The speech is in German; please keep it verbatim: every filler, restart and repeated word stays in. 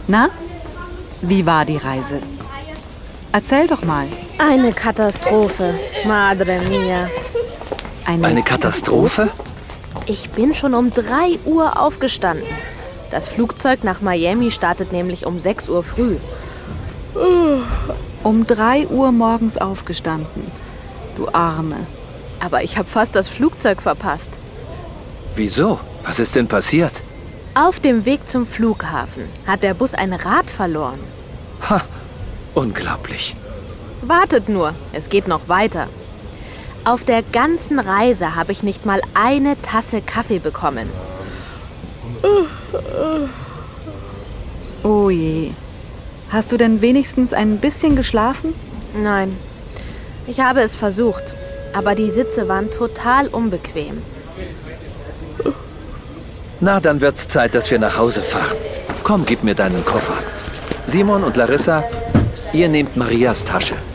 Na, wie war die Reise? Erzähl doch mal. Eine Katastrophe, Madre mia. Eine, Eine Katastrophe? Ich bin schon um drei Uhr aufgestanden. Das Flugzeug nach Miami startet nämlich um sechs Uhr früh. Um drei Uhr morgens aufgestanden. Du Arme. Aber ich habe fast das Flugzeug verpasst. Wieso? Was ist denn passiert? Auf dem Weg zum Flughafen hat der Bus ein Rad verloren. Ha, unglaublich. Wartet nur, es geht noch weiter. Auf der ganzen Reise habe ich nicht mal eine Tasse Kaffee bekommen. Oh je. Hast du denn wenigstens ein bisschen geschlafen? Nein, ich habe es versucht, aber die Sitze waren total unbequem. Na, dann wird's Zeit, dass wir nach Hause fahren. Komm, gib mir deinen Koffer. Simon und Larissa, ihr nehmt Marias Tasche.